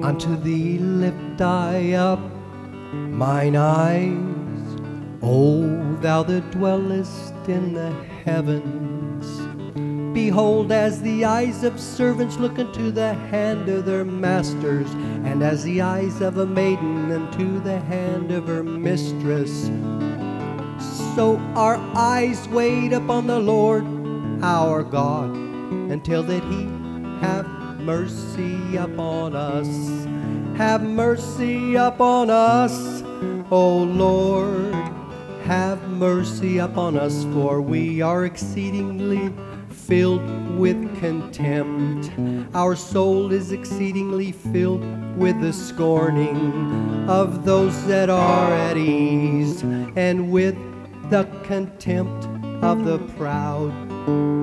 Unto thee lift I up mine eyes, O thou that dwellest in the heavens. Behold, as the eyes of servants look into the hand of their masters, and as the eyes of a maiden into the hand of her mistress, so our eyes wait upon the Lord our God, until that he have mercy upon us. Have mercy upon us, O Lord, have mercy upon us, for we are exceedingly filled with contempt. Our soul is exceedingly filled with the scorning of those that are at ease, and with the contempt of the proud.